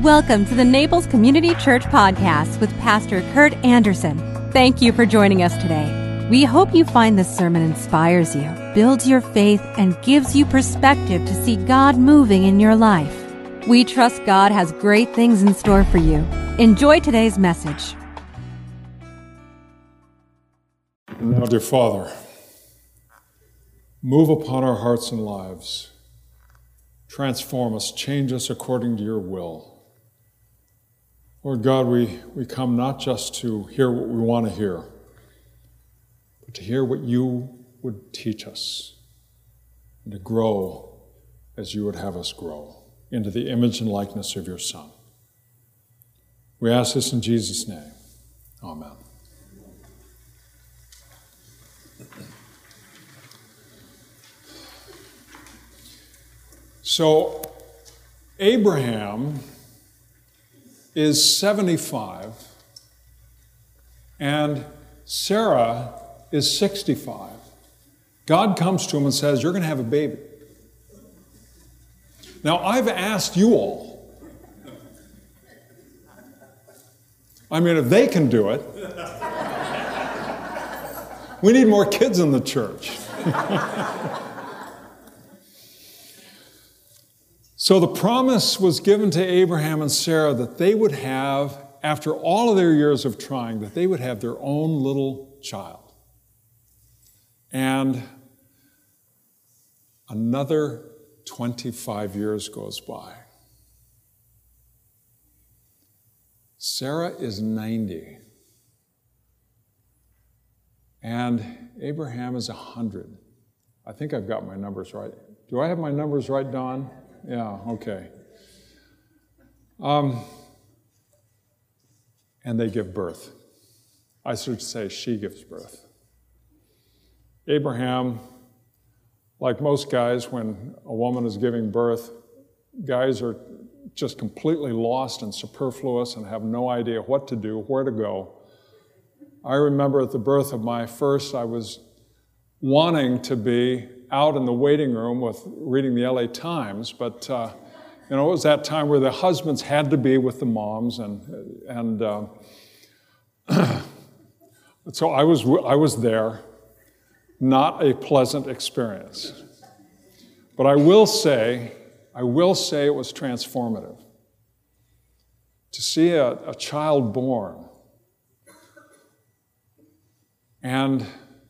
Welcome to the Naples Community Church Podcast with Pastor Kurt Anderson. Thank you for joining us today. We hope you find this sermon inspires you, builds your faith, and gives you perspective to see God moving in your life. We trust God has great things in store for you. Enjoy today's message. Now, dear Father, move upon our hearts and lives. Transform us, change us according to your will. Lord God, we come not just to hear what we want to hear, but to hear what you would teach us and to grow as you would have us grow into the image and likeness of your Son. We ask this in Jesus' name. Amen. So, Abraham is 75, and Sarah is 65. God comes to him and says, you're going to have a baby. Now, I've asked you all. I mean, if they can do it, we need more kids in the church. So the promise was given to Abraham and Sarah that they would have, after all of their years of trying, that they would have their own little child. And another 25 years goes by. Sarah is 90. And Abraham is 100. I think I've got my numbers right. Do I have my numbers right, Don? Yeah, okay. And they give birth. I should say she gives birth. Abraham, like most guys, when a woman is giving birth, guys are just completely lost and superfluous and have no idea what to do, where to go. I remember at the birth of my first, I was wanting to be out in the waiting room with reading the LA Times, but it was that time where the husbands had to be with the moms, and so I was there. Not a pleasant experience, but I will say it was transformative to see a child born and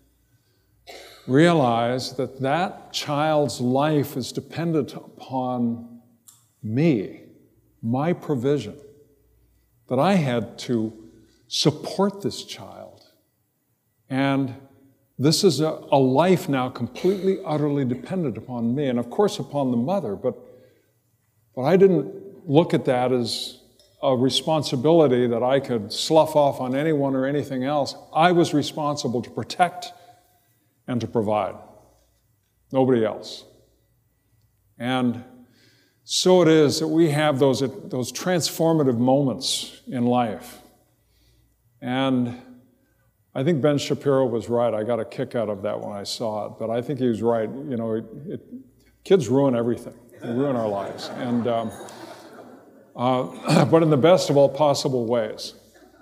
realize that that child's life is dependent upon me, my provision, that I had to support this child. And this is a life now completely, utterly dependent upon me, and of course upon the mother, but I didn't look at that as a responsibility that I could slough off on anyone or anything else. I was responsible to protect and to provide. Nobody else. And so it is that we have those transformative moments in life. And I think Ben Shapiro was right. I got a kick out of that when I saw it, but I think he was right. You know, kids ruin everything. They ruin our lives. And but in the best of all possible ways.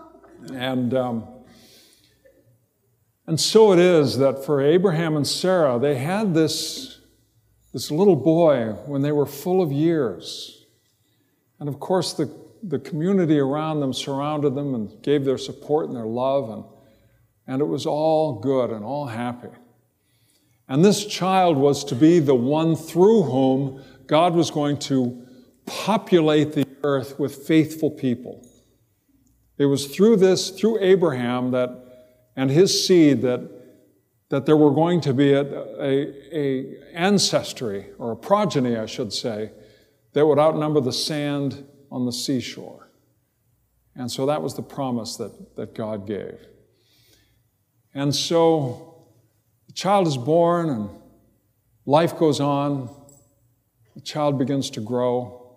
And so it is that for Abraham and Sarah, they had this little boy when they were full of years. And of course, the community around them surrounded them and gave their support and their love, and it was all good and all happy. And this child was to be the one through whom God was going to populate the earth with faithful people. It was through Abraham and his seed that there were going to be a ancestry, or a progeny, I should say, that would outnumber the sand on the seashore. And so that was the promise that God gave. And so the child is born and life goes on. The child begins to grow.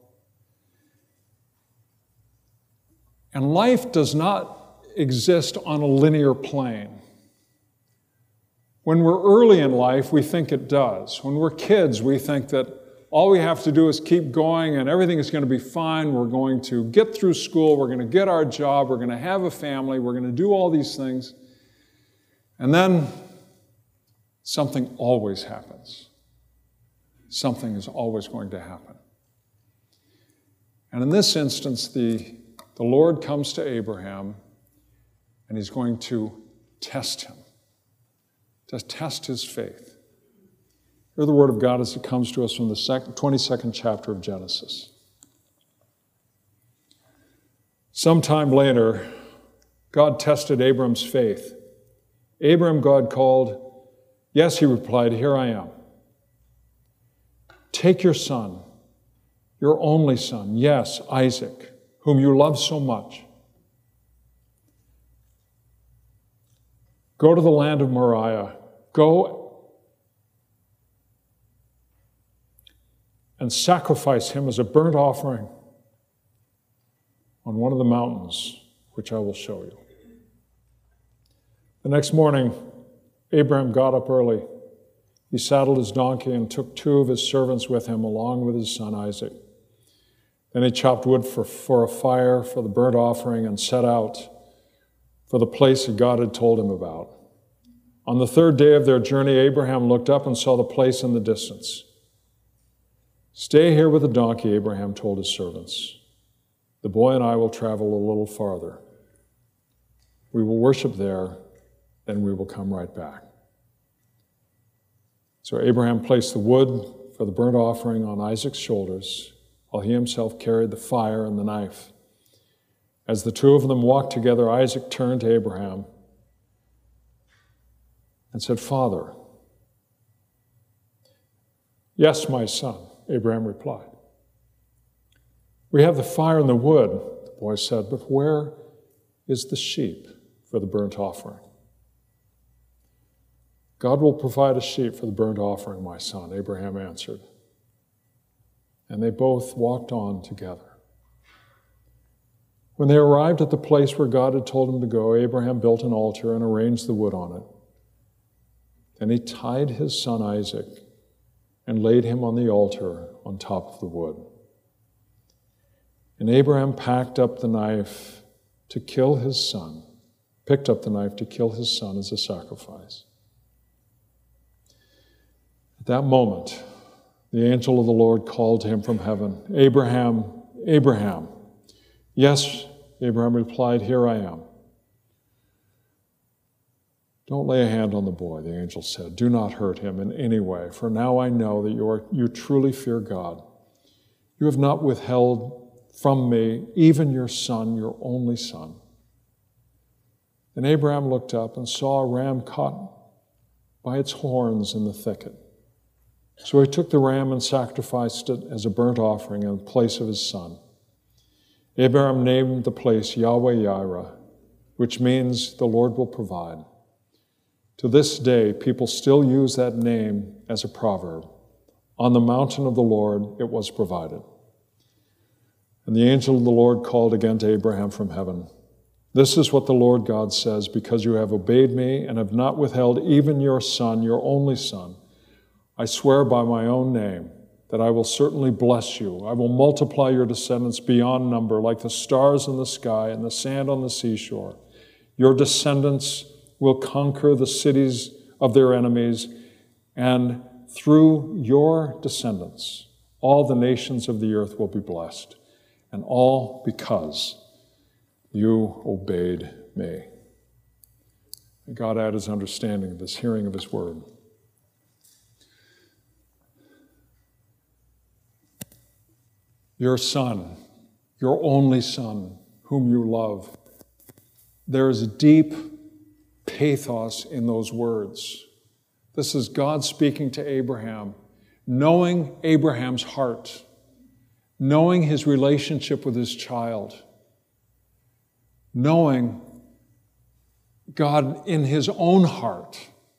And life does not exist on a linear plane. When we're early in life, we think it does. When we're kids, we think that all we have to do is keep going and everything is going to be fine. We're going to get through school. We're going to get our job. We're going to have a family. We're going to do all these things. And then something always happens. Something is always going to happen. And in this instance, the Lord comes to Abraham and he's going to test him, to test his faith. Hear the word of God as it comes to us from the 22nd chapter of Genesis. Sometime later, God tested Abram's faith. Abram, God called. Yes, he replied, here I am. Take your son, your only son, yes, Isaac, whom you love so much. Go to the land of Moriah. Go and sacrifice him as a burnt offering on one of the mountains, which I will show you. The next morning, Abraham got up early. He saddled his donkey and took 2 of his servants with him, along with his son Isaac. Then he chopped wood for a fire for the burnt offering and set out for the place that God had told him about. On the 3rd day of their journey, Abraham looked up and saw the place in the distance. Stay here with the donkey, Abraham told his servants. The boy and I will travel a little farther. We will worship there, then we will come right back. So Abraham placed the wood for the burnt offering on Isaac's shoulders, while he himself carried the fire and the knife. As the 2 of them walked together, Isaac turned to Abraham and said, Father. Yes, my son, Abraham replied. We have the fire and the wood, the boy said, but where is the sheep for the burnt offering? God will provide a sheep for the burnt offering, my son, Abraham answered. And they both walked on together. When they arrived at the place where God had told him to go, Abraham built an altar and arranged the wood on it. Then he tied his son Isaac and laid him on the altar on top of the wood. And Abraham picked up the knife to kill his son as a sacrifice. At that moment, the angel of the Lord called to him from heaven, Abraham, Abraham. Yes, Abraham replied, here I am. Don't lay a hand on the boy, the angel said. Do not hurt him in any way, for now I know that you truly fear God. You have not withheld from me even your son, your only son. Then Abraham looked up and saw a ram caught by its horns in the thicket. So he took the ram and sacrificed it as a burnt offering in place of his son. Abraham named the place Yahweh-Yireh, which means the Lord will provide. To this day, people still use that name as a proverb. On the mountain of the Lord it was provided. And the angel of the Lord called again to Abraham from heaven. This is what the Lord God says, because you have obeyed me and have not withheld even your son, your only son. I swear by my own name that I will certainly bless you. I will multiply your descendants beyond number, like the stars in the sky and the sand on the seashore. Your descendants will conquer the cities of their enemies, and through your descendants, all the nations of the earth will be blessed, and all because you obeyed me. May God add his understanding of this hearing of his word. Your son, your only son, whom you love. There is deep pathos in those words. This is God speaking to Abraham, knowing Abraham's heart, knowing his relationship with his child, knowing God in his own heart.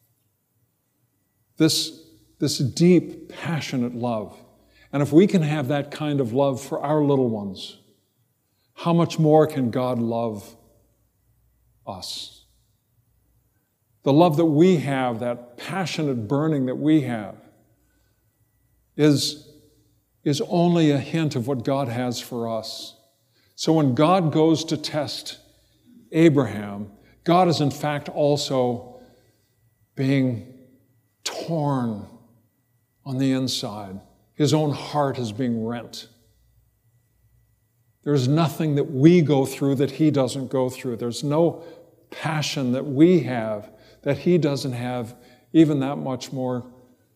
This deep, passionate love. And if we can have that kind of love for our little ones, how much more can God love us? The love that we have, that passionate burning that we have, is is only a hint of what God has for us. So when God goes to test Abraham, God is in fact also being torn on the inside. His own heart is being rent. There's nothing that we go through that he doesn't go through. There's no passion that we have that he doesn't have, even that much more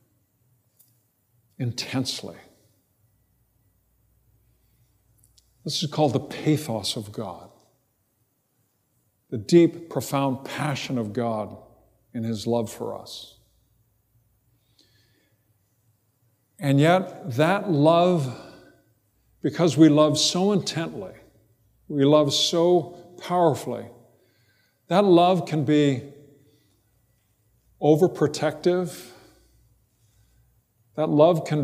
intensely. This is called the pathos of God, the deep, profound passion of God in his love for us. And yet, that love, because we love so intently, we love so powerfully, that love can be overprotective. That love can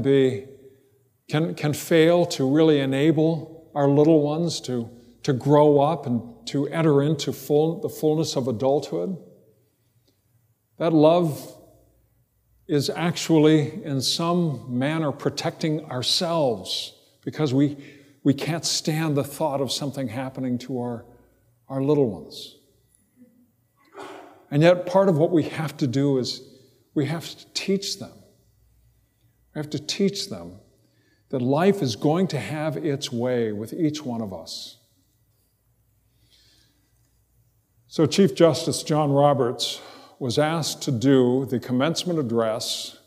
fail to really enable our little ones to grow up and to enter into the fullness of adulthood. That love is actually, in some manner, protecting ourselves because we can't stand the thought of something happening to our little ones. And yet, part of what we have to do is we have to teach them. We have to teach them that life is going to have its way with each one of us. So Chief Justice John Roberts was asked to do the commencement address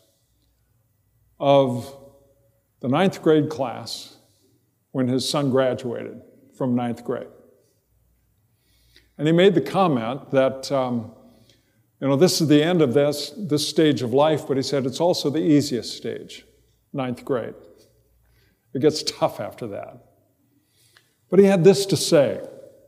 of the 9th grade class when his son graduated from 9th grade. And he made the comment that, this is the end of this stage of life, but he said it's also the easiest stage, 9th grade. It gets tough after that. But he had this to say,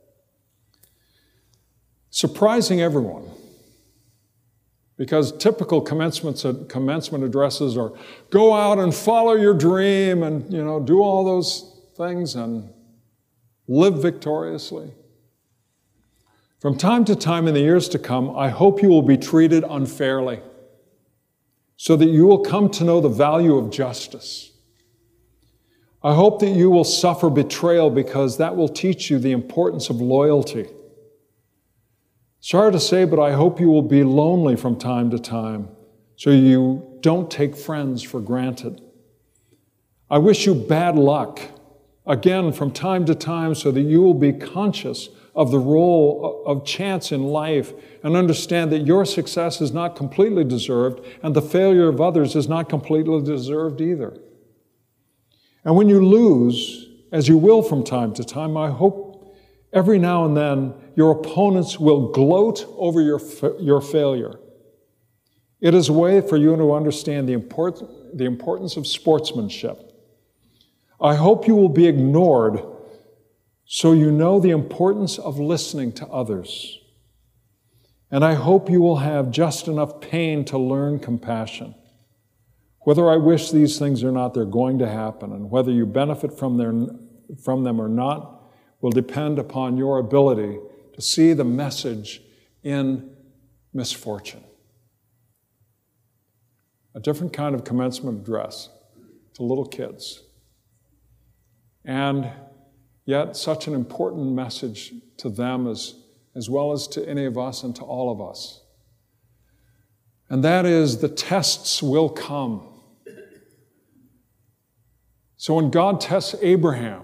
surprising everyone, because typical commencement addresses are go out and follow your dream and, do all those things and live victoriously. From time to time in the years to come, I hope you will be treated unfairly so that you will come to know the value of justice. I hope that you will suffer betrayal because that will teach you the importance of loyalty. Sorry to say, but I hope you will be lonely from time to time so you don't take friends for granted. I wish you bad luck, again, from time to time so that you will be conscious of the role of chance in life and understand that your success is not completely deserved and the failure of others is not completely deserved either. And when you lose, as you will from time to time, I hope every now and then your opponents will gloat over your failure. It is a way for you to understand the importance of sportsmanship. I hope you will be ignored so you know the importance of listening to others. And I hope you will have just enough pain to learn compassion. Whether I wish these things or not, they're going to happen, and whether you benefit from them or not will depend upon your ability to see the message in misfortune. A different kind of commencement address to little kids. And yet such an important message to them as well as to any of us and to all of us. And that is the tests will come. So when God tests Abraham,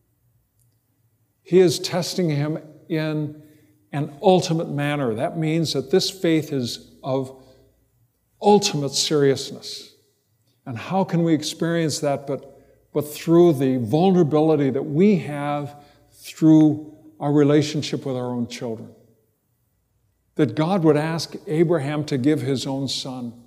he is testing him in an ultimate manner. That means that this faith is of ultimate seriousness. And how can we experience that but through the vulnerability that we have through our relationship with our own children? That God would ask Abraham to give his own son.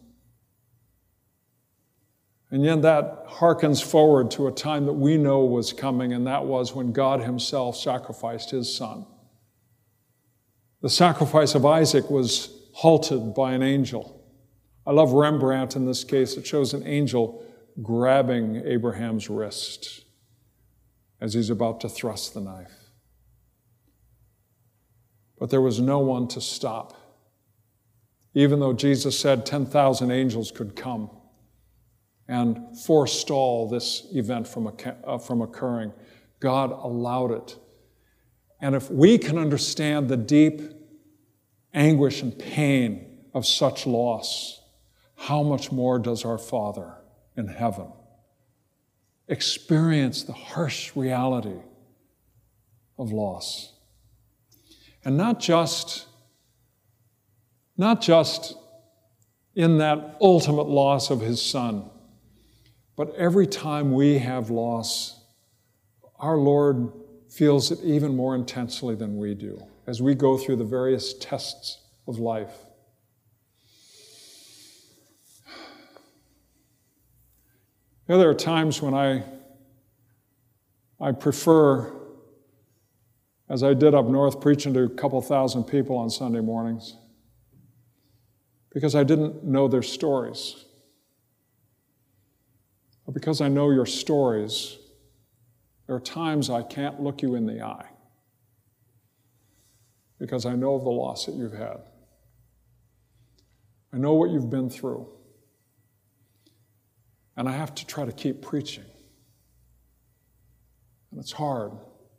And yet that harkens forward to a time that we know was coming, and that was when God himself sacrificed his son. The sacrifice of Isaac was halted by an angel. I love Rembrandt in this case. It shows an angel grabbing Abraham's wrist as he's about to thrust the knife. But there was no one to stop. Even though Jesus said 10,000 angels could come, and forestall this event from occurring. God allowed it. And if we can understand the deep anguish and pain of such loss, how much more does our Father in heaven experience the harsh reality of loss? And not just in that ultimate loss of his Son, but every time we have loss, our Lord feels it even more intensely than we do as we go through the various tests of life. There are times when I prefer, as I did up north, preaching to a couple thousand people on Sunday mornings, because I didn't know their stories. But because I know your stories, there are times I can't look you in the eye because I know of the loss that you've had. I know what you've been through. And I have to try to keep preaching. And it's hard.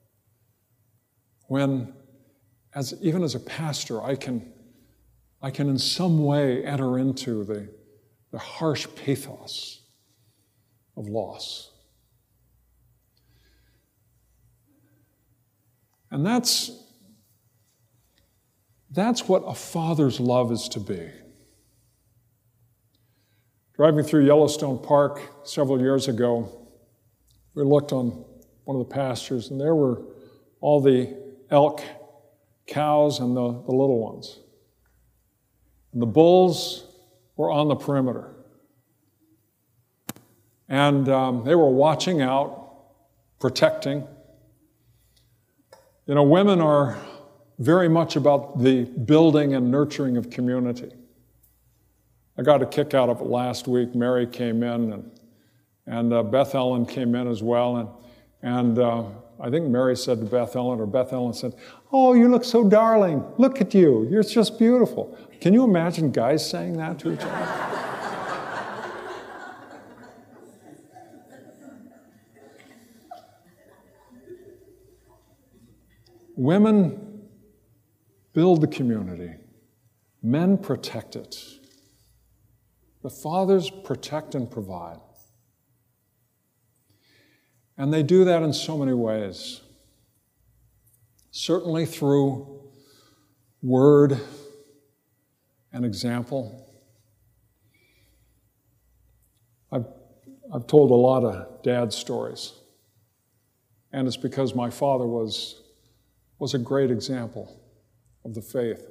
When, even as a pastor, I can in some way enter into the harsh pathos of loss. And that's what a father's love is to be. Driving through Yellowstone Park several years ago, we looked on one of the pastures, and there were all the elk, cows, and the little ones. And the bulls were on the perimeter. And they were watching out, protecting. You know, women are very much about the building and nurturing of community. I got a kick out of it last week. Mary came in, and Beth Ellen came in as well. And I think Mary said to Beth Ellen, or Beth Ellen said, "Oh, you look so darling. Look at you. You're just beautiful." Can you imagine guys saying that to each other? Women build the community. Men protect it. The fathers protect and provide. And they do that in so many ways. Certainly through word and example. I've told a lot of dad stories. And it's because my father was a great example of the faith.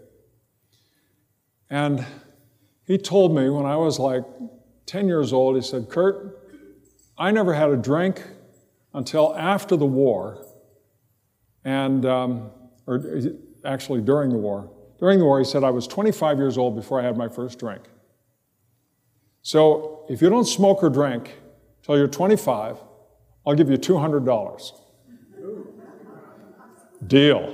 And he told me when I was like 10 years old, he said, "Kurt, I never had a drink until after the war, and or actually during the war. During the war, he said, I was 25 years old before I had my first drink. So if you don't smoke or drink till you're 25, I'll give you $200. Deal.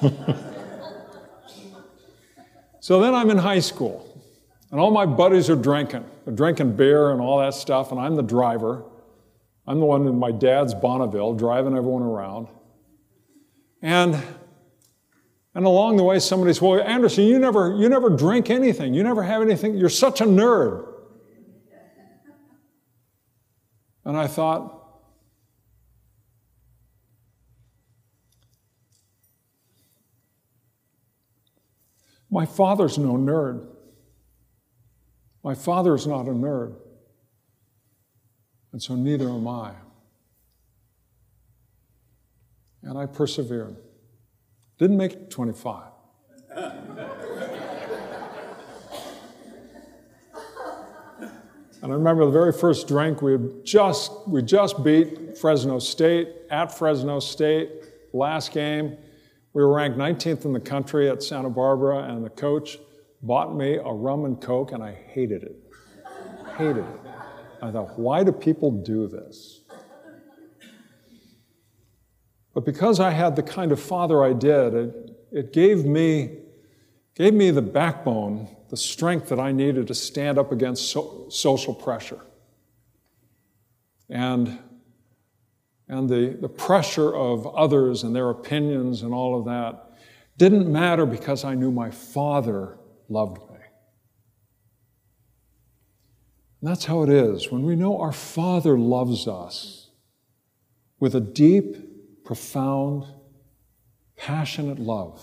So then I'm in high school, and all my buddies are drinking. They're drinking beer and all that stuff, and I'm the driver. I'm the one in my dad's Bonneville driving everyone around. And along the way, somebody says, "Well, Anderson, you never drink anything. You never have anything. You're such a nerd." And I thought, my father's no nerd. My father is not a nerd. And so neither am I. And I persevered. Didn't make it 25. And I remember the very first drink, we just beat Fresno State, at Fresno State, last game. We were ranked 19th in the country at Santa Barbara, and the coach bought me a rum and Coke, and I hated it. Hated it. I thought, why do people do this? But because I had the kind of father I did, it gave me the backbone, the strength that I needed to stand up against social pressure. and the pressure of others and their opinions and all of that didn't matter because I knew my Father loved me. And that's how it is. When we know our Father loves us with a deep, profound, passionate love.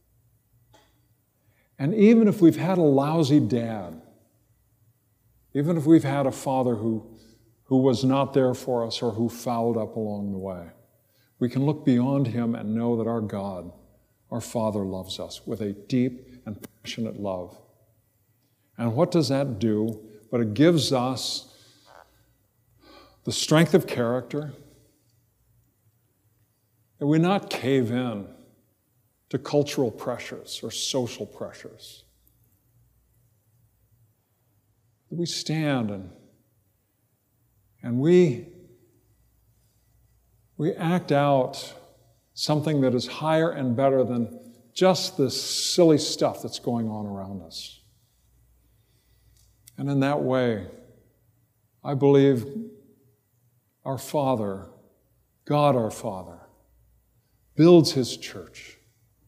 And even if we've had a lousy dad, even if we've had a father who was not there for us or who fouled up along the way, we can look beyond him and know that our God, our Father, loves us with a deep and passionate love. And what does that do? But it gives us the strength of character that we not cave in to cultural pressures or social pressures. That we stand and we act out something that is higher and better than just this silly stuff that's going on around us. And in that way, I believe our Father, God our Father, builds His church.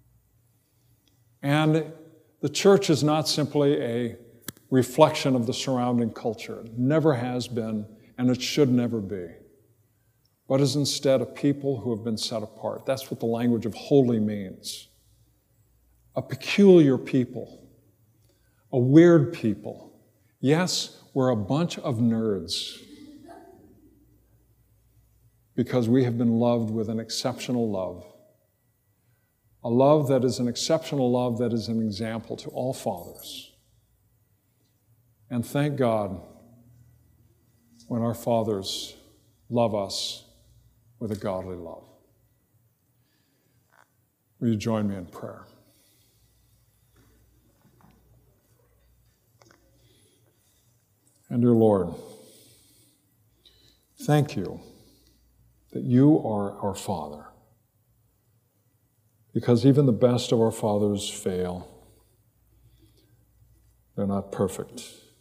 And the church is not simply a reflection of the surrounding culture. It never has been, and it should never be. But is instead a people who have been set apart. That's what the language of holy means. A peculiar people. A weird people. Yes, we're a bunch of nerds because we have been loved with an exceptional love. A love that is an exceptional love that is an example to all fathers. And thank God when our fathers love us with a godly love. Will you join me in prayer? And dear Lord, thank you that you are our Father. Because even the best of our fathers fail. They're not perfect.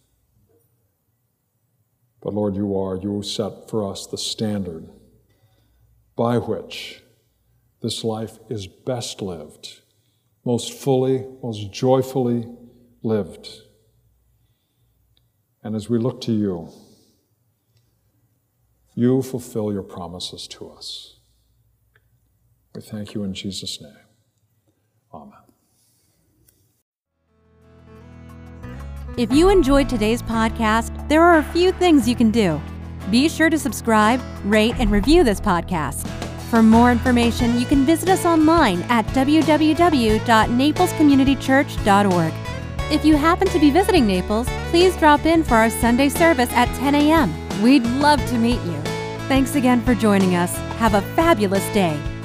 But Lord, you set for us the standard by which this life is best lived, most fully, most joyfully lived. And as we look to you, you fulfill your promises to us. We thank you in Jesus' name. Amen. If you enjoyed today's podcast, there are a few things you can do. Be sure to subscribe, rate, and review this podcast. For more information, you can visit us online at www.naplescommunitychurch.org. If you happen to be visiting Naples, please drop in for our Sunday service at 10 a.m. We'd love to meet you. Thanks again for joining us. Have a fabulous day.